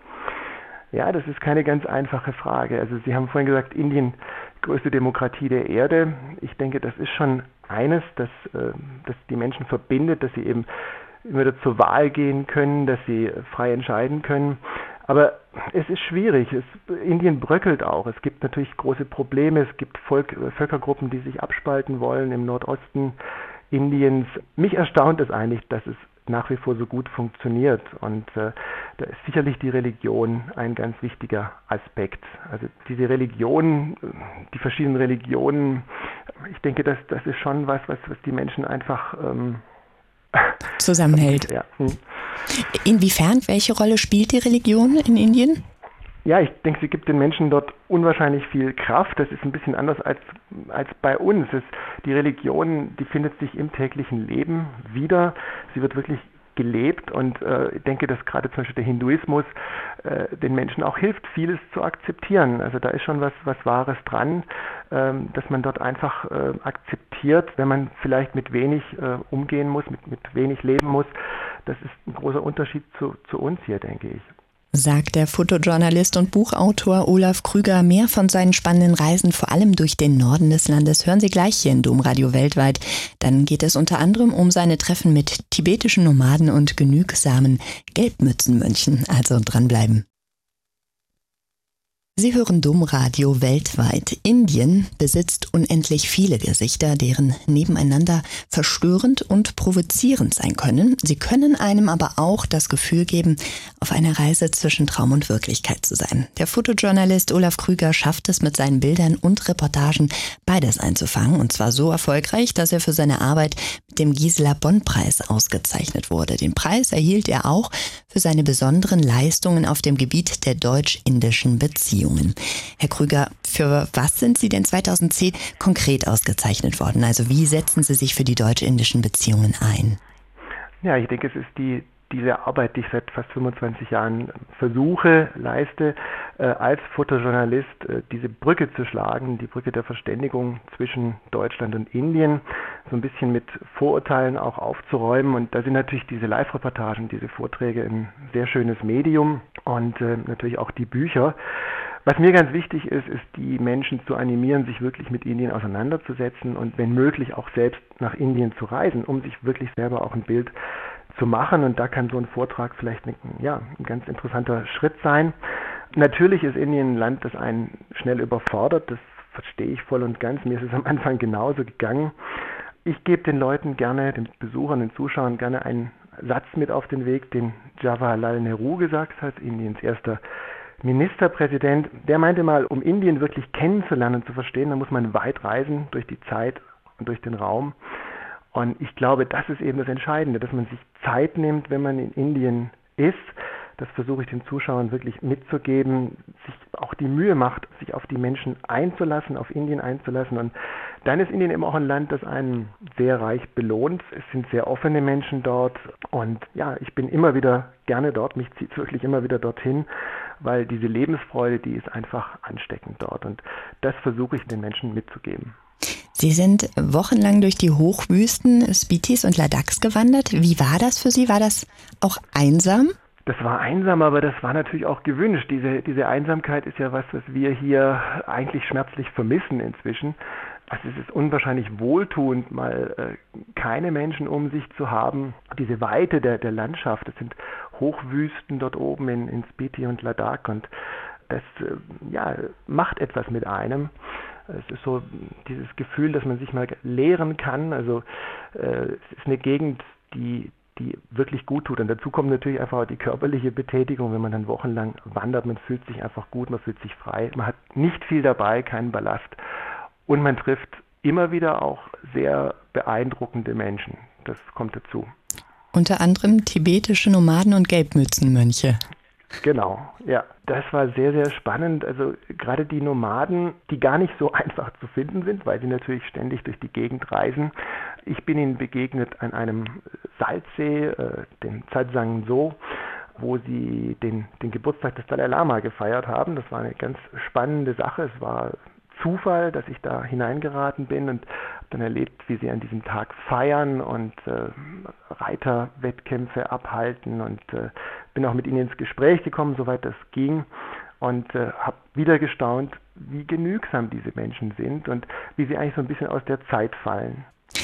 Ja, das ist keine ganz einfache Frage. Also Sie haben vorhin gesagt, Indien, größte Demokratie der Erde. Ich denke, das ist schon eines, das, äh, das die Menschen verbindet, dass sie eben immer wieder zur Wahl gehen können, dass sie frei entscheiden können. Aber es ist schwierig. Es, Indien bröckelt auch. Es gibt natürlich große Probleme. Es gibt Volk, Völkergruppen, die sich abspalten wollen im Nordosten Indiens. Mich erstaunt es eigentlich, dass es nach wie vor so gut funktioniert. Und äh, da ist sicherlich die Religion ein ganz wichtiger Aspekt. Also diese Religionen, die verschiedenen Religionen, ich denke, das, das ist schon was, was, was die Menschen einfach ähm, zusammenhält. Ja. Hm. Inwiefern, welche Rolle spielt die Religion in Indien? Ja, ich denke, sie gibt den Menschen dort unwahrscheinlich viel Kraft. Das ist ein bisschen anders als, als bei uns. Es, die Religion, die findet sich im täglichen Leben wieder. Sie wird wirklich gelebt, und äh, ich denke, dass gerade zum Beispiel der Hinduismus äh, den Menschen auch hilft, vieles zu akzeptieren. Also da ist schon was, was Wahres dran, ähm, dass man dort einfach äh, akzeptiert, wenn man vielleicht mit wenig äh, umgehen muss, mit, mit wenig leben muss. Das ist ein großer Unterschied zu, zu uns hier, denke ich. Sagt der Fotojournalist und Buchautor Olaf Krüger. Mehr von seinen spannenden Reisen, vor allem durch den Norden des Landes, hören Sie gleich hier in Domradio Weltweit. Dann geht es unter anderem um seine Treffen mit tibetischen Nomaden und genügsamen Gelbmützenmönchen. Also dranbleiben. Sie hören Domradio weltweit. Indien besitzt unendlich viele Gesichter, deren nebeneinander verstörend und provozierend sein können. Sie können einem aber auch das Gefühl geben, auf einer Reise zwischen Traum und Wirklichkeit zu sein. Der Fotojournalist Olaf Krüger schafft es mit seinen Bildern und Reportagen, beides einzufangen. Und zwar so erfolgreich, dass er für seine Arbeit mit dem Gisela-Bond-Preis ausgezeichnet wurde. Den Preis erhielt er auch für seine besonderen Leistungen auf dem Gebiet der deutsch-indischen Beziehungen. Herr Krüger, für was sind Sie denn zweitausendzehn konkret ausgezeichnet worden? Also wie setzen Sie sich für die deutsch-indischen Beziehungen ein? Ja, ich denke, es ist die diese Arbeit, die ich seit fast fünfundzwanzig Jahren versuche, leiste, äh, als Fotojournalist äh, diese Brücke zu schlagen, die Brücke der Verständigung zwischen Deutschland und Indien, so ein bisschen mit Vorurteilen auch aufzuräumen. Und da sind natürlich diese Live-Reportagen, diese Vorträge ein sehr schönes Medium und äh, natürlich auch die Bücher. Was mir ganz wichtig ist, ist, die Menschen zu animieren, sich wirklich mit Indien auseinanderzusetzen und wenn möglich auch selbst nach Indien zu reisen, um sich wirklich selber auch ein Bild zu machen. Und da kann so ein Vortrag vielleicht ein, ja, ein ganz interessanter Schritt sein. Natürlich ist Indien ein Land, das einen schnell überfordert. Das verstehe ich voll und ganz. Mir ist es am Anfang genauso gegangen. Ich gebe den Leuten gerne, den Besuchern, den Zuschauern gerne einen Satz mit auf den Weg, den Jawaharlal Nehru gesagt hat, Indiens erster Ministerpräsident. Der meinte mal, um Indien wirklich kennenzulernen und zu verstehen, da muss man weit reisen durch die Zeit und durch den Raum. Und ich glaube, das ist eben das Entscheidende, dass man sich Zeit nimmt, wenn man in Indien ist. Das versuche ich den Zuschauern wirklich mitzugeben, sich auch die Mühe macht, sich auf die Menschen einzulassen, auf Indien einzulassen. Und dann ist Indien eben auch ein Land, das einen sehr reich belohnt. Es sind sehr offene Menschen dort. Und ja, ich bin immer wieder gerne dort. Mich zieht es wirklich immer wieder dorthin, weil diese Lebensfreude, die ist einfach ansteckend dort. Und das versuche ich den Menschen mitzugeben. Sie sind wochenlang durch die Hochwüsten Spitis und Ladakh gewandert. Wie war das für Sie? War das auch einsam? Das war einsam, aber das war natürlich auch gewünscht. Diese, diese Einsamkeit ist ja was, was wir hier eigentlich schmerzlich vermissen inzwischen. Also es ist unwahrscheinlich wohltuend, mal äh, keine Menschen um sich zu haben. Diese Weite der, der Landschaft, das sind Hochwüsten dort oben in, in Spiti und Ladakh und das äh, ja, macht etwas mit einem. Es ist so dieses Gefühl, dass man sich mal leeren kann. Also äh, es ist eine Gegend, die, die wirklich gut tut. Und dazu kommt natürlich einfach auch die körperliche Betätigung, wenn man dann wochenlang wandert. Man fühlt sich einfach gut, man fühlt sich frei. Man hat nicht viel dabei, keinen Ballast. Und man trifft immer wieder auch sehr beeindruckende Menschen. Das kommt dazu. Unter anderem tibetische Nomaden und Gelbmützenmönche. Genau, ja. Das war sehr, sehr spannend. Also gerade die Nomaden, die gar nicht so einfach zu finden sind, weil sie natürlich ständig durch die Gegend reisen. Ich bin ihnen begegnet an einem Salzsee, äh, dem Tsatsang So, wo sie den, den Geburtstag des Dalai Lama gefeiert haben. Das war eine ganz spannende Sache. Es war Zufall, dass ich da hineingeraten bin und dann erlebt, wie sie an diesem Tag feiern und äh, Reiterwettkämpfe abhalten und äh, bin auch mit ihnen ins Gespräch gekommen, soweit das ging und äh, habe wieder gestaunt, wie genügsam diese Menschen sind und wie sie eigentlich so ein bisschen aus der Zeit fallen.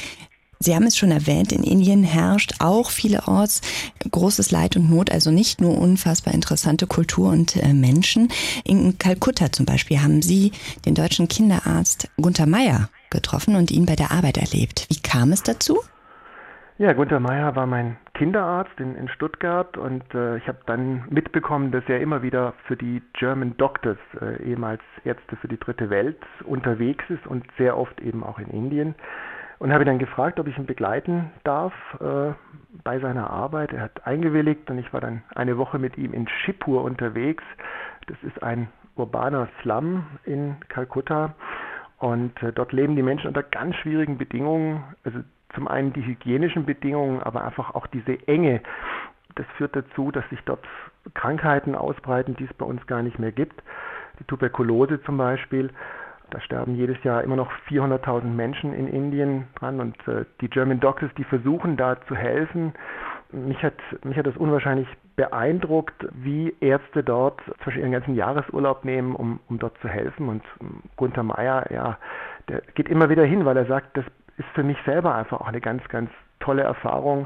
Sie haben es schon erwähnt, in Indien herrscht auch vielerorts großes Leid und Not, also nicht nur unfassbar interessante Kultur und äh, Menschen. In Kalkutta zum Beispiel haben Sie den deutschen Kinderarzt Gunther Meyer getroffen und ihn bei der Arbeit erlebt. Wie kam es dazu? Ja, Gunther Meyer war mein Kinderarzt in, in Stuttgart und äh, ich habe dann mitbekommen, dass er immer wieder für die German Doctors, äh, ehemals Ärzte für die dritte Welt, unterwegs ist und sehr oft eben auch in Indien. Und habe ihn dann gefragt, ob ich ihn begleiten darf äh, bei seiner Arbeit. Er hat eingewilligt und ich war dann eine Woche mit ihm in Shibpur unterwegs. Das ist ein urbaner Slum in Kalkutta und äh, dort leben die Menschen unter ganz schwierigen Bedingungen. Also zum einen die hygienischen Bedingungen, aber einfach auch diese Enge. Das führt dazu, dass sich dort Krankheiten ausbreiten, die es bei uns gar nicht mehr gibt. Die Tuberkulose zum Beispiel. Da sterben jedes Jahr immer noch vierhunderttausend Menschen in Indien dran und äh, die German Doctors, die versuchen da zu helfen. Mich hat, mich hat das unwahrscheinlich beeindruckt, wie Ärzte dort zum Beispiel ihren ganzen Jahresurlaub nehmen, um, um dort zu helfen. Und Gunther Meyer, ja, der geht immer wieder hin, weil er sagt, das ist für mich selber einfach auch eine ganz, ganz tolle Erfahrung.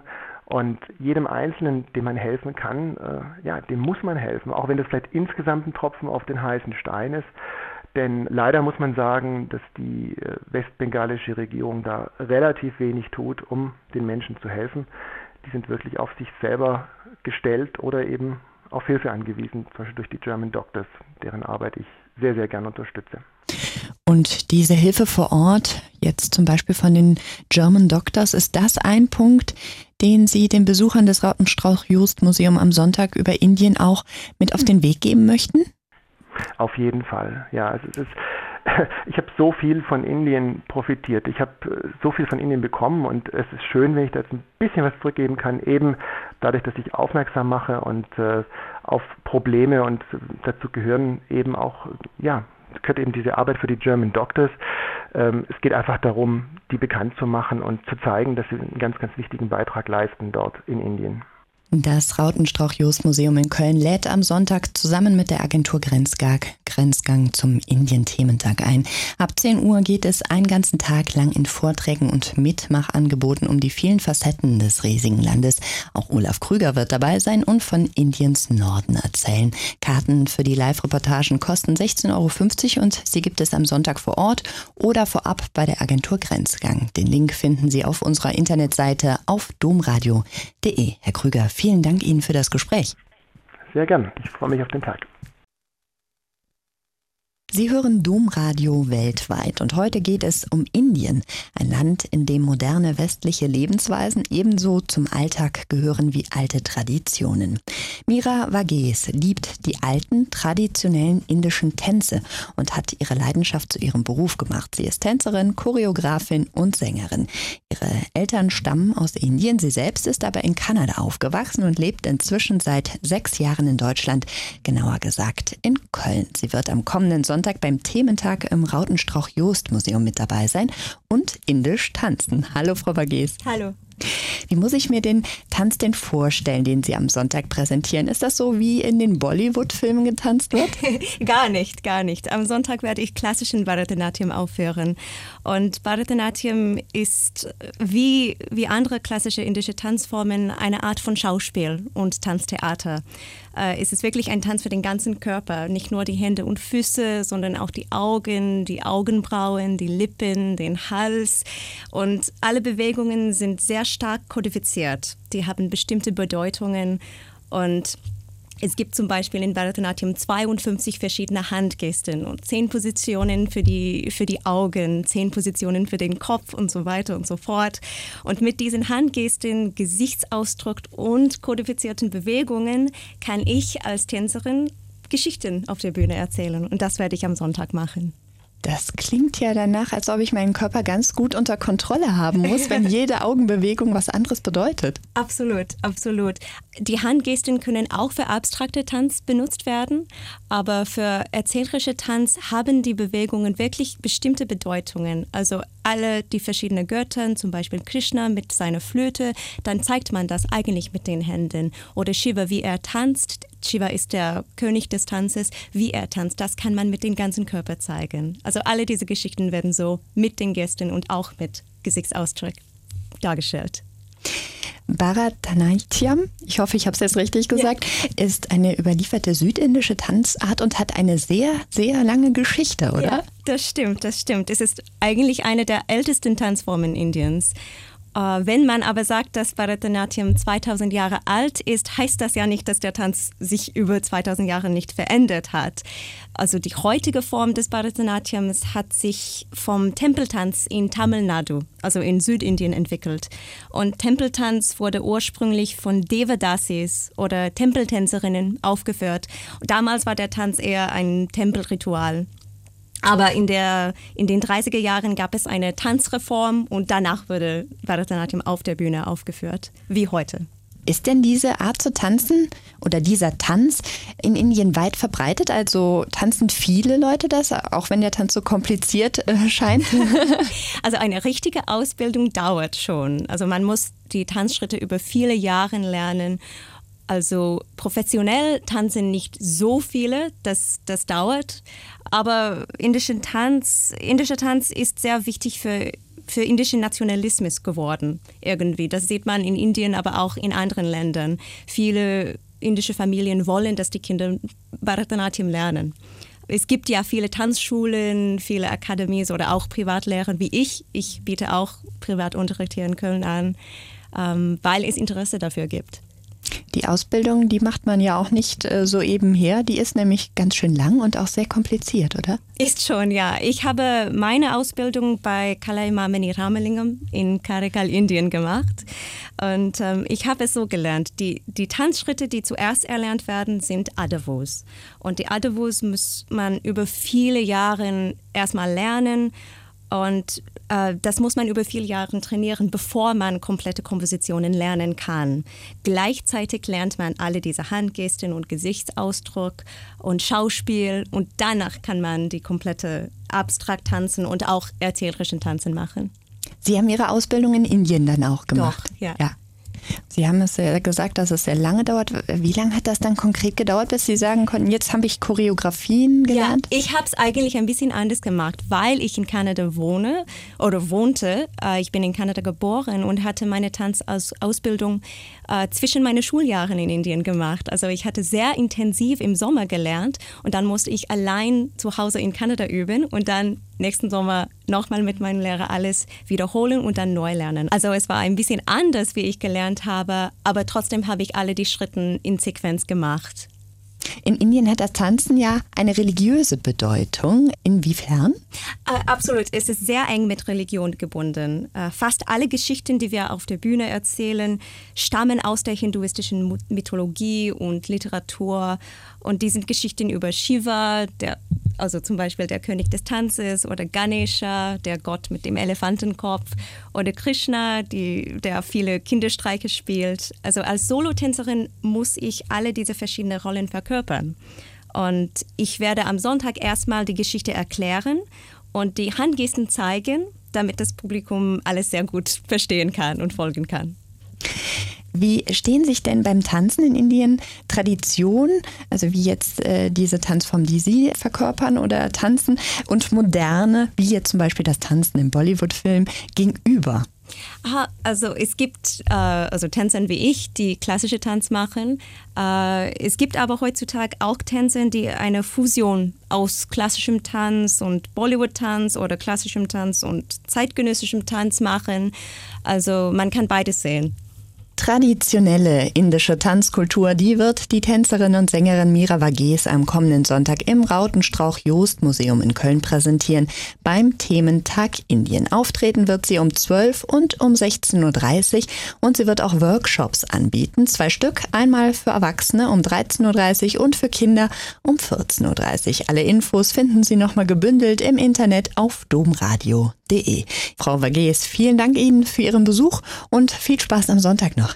Und jedem Einzelnen, dem man helfen kann, äh, ja, dem muss man helfen, auch wenn das vielleicht insgesamt ein Tropfen auf den heißen Stein ist. Denn leider muss man sagen, dass die äh, westbengalische Regierung da relativ wenig tut, um den Menschen zu helfen. Die sind wirklich auf sich selber gestellt oder eben auf Hilfe angewiesen, zum Beispiel durch die German Doctors, deren Arbeit ich sehr, sehr gern unterstütze. Und diese Hilfe vor Ort, jetzt zum Beispiel von den German Doctors, ist das ein Punkt, den Sie den Besuchern des Rautenstrauch-Jost-Museum am Sonntag über Indien auch mit auf den Weg geben möchten? Auf jeden Fall, ja. Also es ist, ich habe so viel von Indien profitiert. Ich habe so viel von Indien bekommen und es ist schön, wenn ich da jetzt ein bisschen was zurückgeben kann, eben dadurch, dass ich aufmerksam mache und äh, auf Probleme, und dazu gehören eben auch, ja, gehört eben diese Arbeit für die German Doctors. Ähm, es geht einfach darum, die bekannt zu machen und zu zeigen, dass sie einen ganz, ganz wichtigen Beitrag leisten dort in Indien. Das Rautenstrauch-Jost-Museum in Köln lädt am Sonntag zusammen mit der Agentur Grenzgang, Grenzgang zum Indien-Thementag ein. Ab zehn Uhr geht es einen ganzen Tag lang in Vorträgen und Mitmachangeboten um die vielen Facetten des riesigen Landes. Auch Olaf Krüger wird dabei sein und von Indiens Norden erzählen. Karten für die Live-Reportagen kosten sechzehn Euro fünfzig und sie gibt es am Sonntag vor Ort oder vorab bei der Agentur Grenzgang. Den Link finden Sie auf unserer Internetseite auf domradio punkt de. Herr Krüger, vielen Dank Ihnen für das Gespräch. Sehr gern. Ich freue mich auf den Tag. Sie hören Domradio weltweit und heute geht es um Indien, ein Land, in dem moderne westliche Lebensweisen ebenso zum Alltag gehören wie alte Traditionen. Mira Varghese liebt die alten, traditionellen indischen Tänze und hat ihre Leidenschaft zu ihrem Beruf gemacht. Sie ist Tänzerin, Choreografin und Sängerin. Ihre Eltern stammen aus Indien, sie selbst ist aber in Kanada aufgewachsen und lebt inzwischen seit sechs Jahren in Deutschland, genauer gesagt in Köln. Sie wird am kommenden Sonntag beim Thementag im Rautenstrauch-Jost-Museum mit dabei sein und indisch tanzen. Hallo, Frau Varghese. Hallo. Wie muss ich mir den Tanz denn vorstellen, den Sie am Sonntag präsentieren? Ist das so, wie in den Bollywood-Filmen getanzt wird? Gar nicht, gar nicht. Am Sonntag werde ich klassischen Bharatanatyam aufführen. Und Bharatanatyam ist wie, wie andere klassische indische Tanzformen eine Art von Schauspiel und Tanztheater. Äh, es ist wirklich ein Tanz für den ganzen Körper, nicht nur die Hände und Füße, sondern auch die Augen, die Augenbrauen, die Lippen, den Hals. Und alle Bewegungen sind sehr stark kodifiziert. Die haben bestimmte Bedeutungen und es gibt zum Beispiel in Bharatanatyam zweiundfünfzig verschiedene Handgesten und zehn Positionen für die, für die Augen, zehn Positionen für den Kopf und so weiter und so fort. Und mit diesen Handgesten, Gesichtsausdruck und kodifizierten Bewegungen kann ich als Tänzerin Geschichten auf der Bühne erzählen. Und das werde ich am Sonntag machen. Das klingt ja danach, als ob ich meinen Körper ganz gut unter Kontrolle haben muss, wenn jede Augenbewegung was anderes bedeutet. Absolut, absolut. Die Handgesten können auch für abstrakte Tanz benutzt werden, aber für erzählerische Tanz haben die Bewegungen wirklich bestimmte Bedeutungen. Also alle die verschiedenen Götter, zum Beispiel Krishna mit seiner Flöte, dann zeigt man das eigentlich mit den Händen. Oder Shiva, wie er tanzt. Shiva ist der König des Tanzes. Wie er tanzt, das kann man mit dem ganzen Körper zeigen. Also alle diese Geschichten werden so mit den Gesten und auch mit Gesichtsausdruck dargestellt. Bharatanatyam, ich hoffe, ich habe es jetzt richtig gesagt, ja, ist eine überlieferte südindische Tanzart und hat eine sehr, sehr lange Geschichte, oder? Ja, das stimmt, das stimmt. Es ist eigentlich eine der ältesten Tanzformen Indiens. Uh, wenn man aber sagt, dass Bharatanatyam zweitausend Jahre alt ist, heißt das ja nicht, dass der Tanz sich über zweitausend Jahre nicht verändert hat. Also die heutige Form des Bharatanatyams hat sich vom Tempeltanz in Tamil Nadu, also in Südindien, entwickelt. Und Tempeltanz wurde ursprünglich von Devadasis oder Tempeltänzerinnen aufgeführt. Damals war der Tanz eher ein Tempelritual. Aber in, der, in den dreißiger Jahren gab es eine Tanzreform und danach wurde Bharatanatyam auf der Bühne aufgeführt, wie heute. Ist denn diese Art zu tanzen oder dieser Tanz in Indien weit verbreitet? Also tanzen viele Leute das, auch wenn der Tanz so kompliziert äh, scheint? Also eine richtige Ausbildung dauert schon. Also man muss die Tanzschritte über viele Jahre lernen. Also professionell tanzen nicht so viele, das, das dauert. Aber indischer Tanz, indischer Tanz ist sehr wichtig für, für indischen Nationalismus geworden irgendwie. Das sieht man in Indien, aber auch in anderen Ländern. Viele indische Familien wollen, dass die Kinder Bharatanatyam lernen. Es gibt ja viele Tanzschulen, viele Akademies oder auch Privatlehrer wie ich. Ich biete auch Privatunterricht hier in Köln an, ähm, weil es Interesse dafür gibt. Die Ausbildung, die macht man ja auch nicht äh, so eben her. Die ist nämlich ganz schön lang und auch sehr kompliziert, oder? Ist schon, ja. Ich habe meine Ausbildung bei Kalaimamani Ramalingam in Karaikal, Indien gemacht. Und ähm, ich habe es so gelernt. Die, die Tanzschritte, die zuerst erlernt werden, sind Adavus. Und die Adavus muss man über viele Jahre erstmal lernen. Und äh, das muss man über viele Jahre trainieren, bevor man komplette Kompositionen lernen kann. Gleichzeitig lernt man alle diese Handgesten und Gesichtsausdruck und Schauspiel und danach kann man die komplette abstrakt tanzen und auch erzählerischen Tanzen machen. Sie haben Ihre Ausbildung in Indien dann auch gemacht? Doch, ja. ja. Sie haben es ja gesagt, dass es sehr lange dauert. Wie lange hat das dann konkret gedauert, bis Sie sagen konnten, jetzt habe ich Choreografien gelernt? Ja, ich habe es eigentlich ein bisschen anders gemacht, weil ich in Kanada wohne oder wohnte. Äh, ich bin in Kanada geboren und hatte meine Tanzausbildung äh, zwischen meinen Schuljahren in Indien gemacht. Also ich hatte sehr intensiv im Sommer gelernt und dann musste ich allein zu Hause in Kanada üben und dann nächsten Sommer nochmal mit meinem Lehrer alles wiederholen und dann neu lernen. Also es war ein bisschen anders, wie ich gelernt habe, aber trotzdem habe ich alle die Schritte in Sequenz gemacht. In Indien hat das Tanzen ja eine religiöse Bedeutung. Inwiefern? Äh, absolut. Es ist sehr eng mit Religion gebunden. Äh, fast alle Geschichten, die wir auf der Bühne erzählen, stammen aus der hinduistischen Mythologie und Literatur. Und die sind Geschichten über Shiva, der, also zum Beispiel der König des Tanzes, oder Ganesha, der Gott mit dem Elefantenkopf, oder Krishna, die, der viele Kinderstreiche spielt. Also als Solotänzerin muss ich alle diese verschiedenen Rollen verkörpern. Und ich werde am Sonntag erstmal die Geschichte erklären und die Handgesten zeigen, damit das Publikum alles sehr gut verstehen kann und folgen kann. Wie stehen sich denn beim Tanzen in Indien Traditionen, also wie jetzt äh, diese Tanzform, die Sie verkörpern oder tanzen, und moderne, wie jetzt zum Beispiel das Tanzen im Bollywood-Film, gegenüber? Aha, also es gibt äh, also Tänzer wie ich, die klassische Tanz machen. Äh, es gibt aber heutzutage auch Tänzer, die eine Fusion aus klassischem Tanz und Bollywood-Tanz oder klassischem Tanz und zeitgenössischem Tanz machen. Also man kann beides sehen. Traditionelle indische Tanzkultur, die wird die Tänzerin und Sängerin Meera Varghese am kommenden Sonntag im Rautenstrauch-Jost-Museum in Köln präsentieren beim Thementag Indien. Auftreten wird sie um zwölf und um sechzehn Uhr dreißig und sie wird auch Workshops anbieten. Zwei Stück, einmal für Erwachsene um dreizehn Uhr dreißig und für Kinder um vierzehn Uhr dreißig. Alle Infos finden Sie nochmal gebündelt im Internet auf domradio punkt de. Frau Varghese, vielen Dank Ihnen für Ihren Besuch und viel Spaß am Sonntag noch.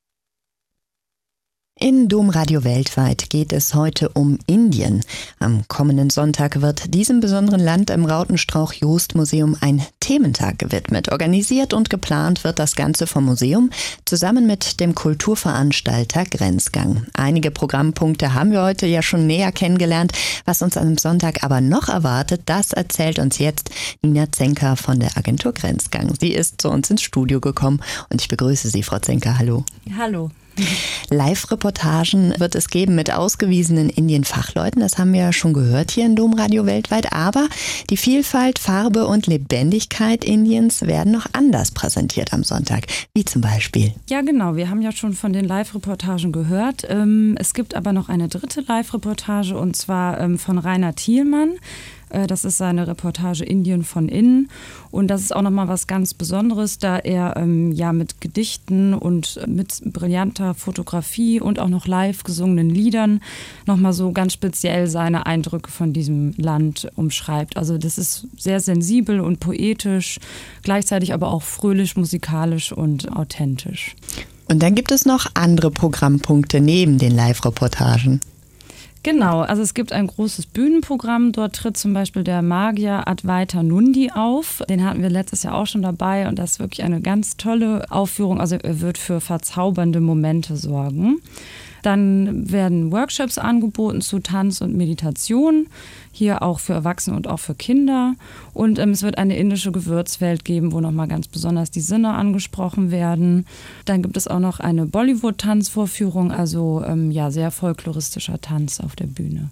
In Domradio Weltweit geht es heute um Indien. Am kommenden Sonntag wird diesem besonderen Land im Rautenstrauch-Jost-Museum ein Thementag gewidmet. Organisiert und geplant wird das Ganze vom Museum zusammen mit dem Kulturveranstalter Grenzgang. Einige Programmpunkte haben wir heute ja schon näher kennengelernt. Was uns am Sonntag aber noch erwartet, das erzählt uns jetzt Nina Zenker von der Agentur Grenzgang. Sie ist zu uns ins Studio gekommen und ich begrüße Sie, Frau Zenker. Hallo. Hallo. Live-Reportagen wird es geben mit ausgewiesenen Indien-Fachleuten, das haben wir ja schon gehört hier in Domradio Weltweit, aber die Vielfalt, Farbe und Lebendigkeit Indiens werden noch anders präsentiert am Sonntag, wie zum Beispiel. Ja genau, wir haben ja schon von den Live-Reportagen gehört, es gibt aber noch eine dritte Live-Reportage und zwar von Rainer Thielmann. Das ist seine Reportage Indien von innen und das ist auch nochmal was ganz Besonderes, da er ähm, ja mit Gedichten und mit brillanter Fotografie und auch noch live gesungenen Liedern nochmal so ganz speziell seine Eindrücke von diesem Land umschreibt. Also das ist sehr sensibel und poetisch, gleichzeitig aber auch fröhlich, musikalisch und authentisch. Und dann gibt es noch andere Programmpunkte neben den Live-Reportagen. Genau, also es gibt ein großes Bühnenprogramm. Dort tritt zum Beispiel der Magier Advaita Nundi auf. Den hatten wir letztes Jahr auch schon dabei und das ist wirklich eine ganz tolle Aufführung. Also er wird für verzaubernde Momente sorgen. Dann werden Workshops angeboten zu Tanz und Meditation, hier auch für Erwachsene und auch für Kinder. Und ähm, es wird eine indische Gewürzwelt geben, wo nochmal ganz besonders die Sinne angesprochen werden. Dann gibt es auch noch eine Bollywood-Tanzvorführung, also ähm, ja, sehr folkloristischer Tanz auf der Bühne.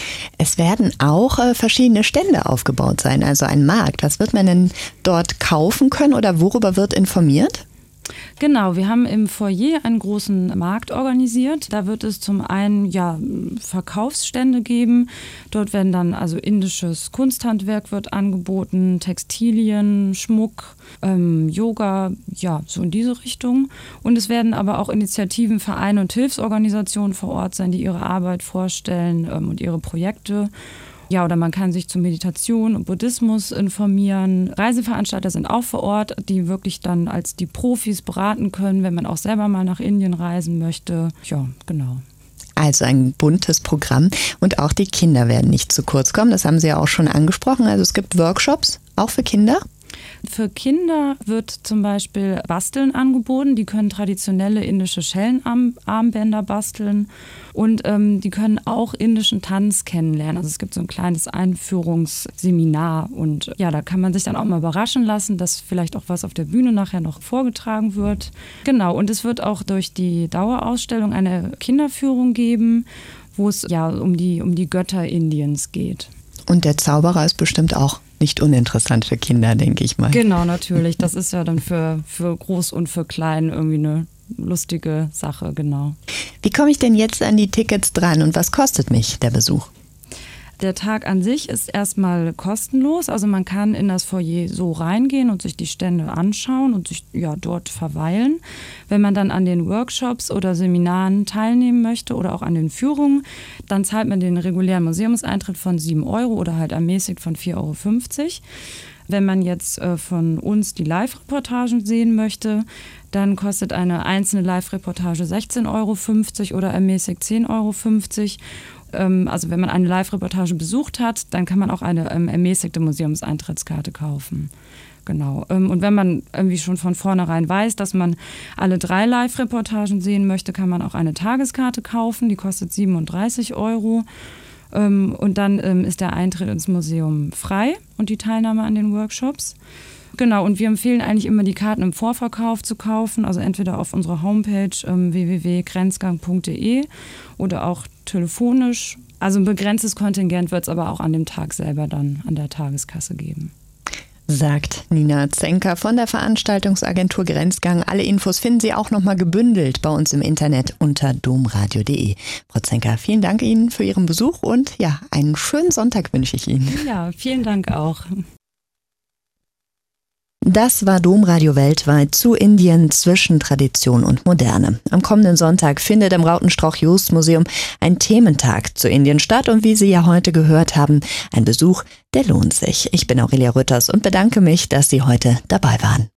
Es werden auch äh, verschiedene Stände aufgebaut sein, also ein Markt. Was wird man denn dort kaufen können oder worüber wird informiert? Genau, wir haben im Foyer einen großen Markt organisiert. Da wird es zum einen ja Verkaufsstände geben. Dort werden dann also indisches Kunsthandwerk wird angeboten, Textilien, Schmuck, ähm, Yoga, ja, so in diese Richtung. Und es werden aber auch Initiativen, Vereine und Hilfsorganisationen vor Ort sein, die ihre Arbeit vorstellen ähm, und ihre Projekte. Ja, oder man kann sich zu Meditation und Buddhismus informieren. Reiseveranstalter sind auch vor Ort, die wirklich dann als die Profis beraten können, wenn man auch selber mal nach Indien reisen möchte. Ja, genau. Also ein buntes Programm und auch die Kinder werden nicht zu kurz kommen. Das haben Sie ja auch schon angesprochen. Also es gibt Workshops, auch für Kinder? Für Kinder wird zum Beispiel Basteln angeboten. Die können traditionelle indische Schellenarmbänder basteln und ähm, die können auch indischen Tanz kennenlernen. Also es gibt so ein kleines Einführungsseminar und ja, da kann man sich dann auch mal überraschen lassen, dass vielleicht auch was auf der Bühne nachher noch vorgetragen wird. Genau, und es wird auch durch die Dauerausstellung eine Kinderführung geben, wo es ja um die, um die Götter Indiens geht. Und der Zauberer ist bestimmt auch nicht uninteressant für Kinder, denke ich mal. Genau, natürlich. Das ist ja dann für, für groß und für klein irgendwie eine lustige Sache, genau. Wie komme ich denn jetzt an die Tickets dran und was kostet mich der Besuch? Der Tag an sich ist erstmal kostenlos, also man kann in das Foyer so reingehen und sich die Stände anschauen und sich ja dort verweilen. Wenn man dann an den Workshops oder Seminaren teilnehmen möchte oder auch an den Führungen, dann zahlt man den regulären Museumseintritt von sieben Euro oder halt ermäßigt von vier Euro fünfzig. Wenn man jetzt äh, von uns die Live-Reportagen sehen möchte, dann kostet eine einzelne Live-Reportage sechzehn Euro fünfzig oder ermäßigt zehn Euro fünfzig. Also wenn man eine Live-Reportage besucht hat, dann kann man auch eine ähm, ermäßigte Museumseintrittskarte kaufen. Genau. Und wenn man irgendwie schon von vornherein weiß, dass man alle drei Live-Reportagen sehen möchte, kann man auch eine Tageskarte kaufen. Die kostet siebenunddreißig Euro. Und dann ist der Eintritt ins Museum frei und die Teilnahme an den Workshops. Genau, und wir empfehlen eigentlich immer, die Karten im Vorverkauf zu kaufen, also entweder auf unserer Homepage ähm, w w w punkt grenzgang punkt d e oder auch telefonisch. Also ein begrenztes Kontingent wird es aber auch an dem Tag selber dann an der Tageskasse geben. Sagt Nina Zenker von der Veranstaltungsagentur Grenzgang. Alle Infos finden Sie auch nochmal gebündelt bei uns im Internet unter domradio punkt de. Frau Zenker, vielen Dank Ihnen für Ihren Besuch und ja, einen schönen Sonntag wünsche ich Ihnen. Ja, vielen Dank auch. Das war Domradio weltweit zu Indien zwischen Tradition und Moderne. Am kommenden Sonntag findet im Rautenstrauch-Jost-Museum ein Thementag zu Indien statt und wie Sie ja heute gehört haben, ein Besuch, der lohnt sich. Ich bin Aurelia Rütters und bedanke mich, dass Sie heute dabei waren.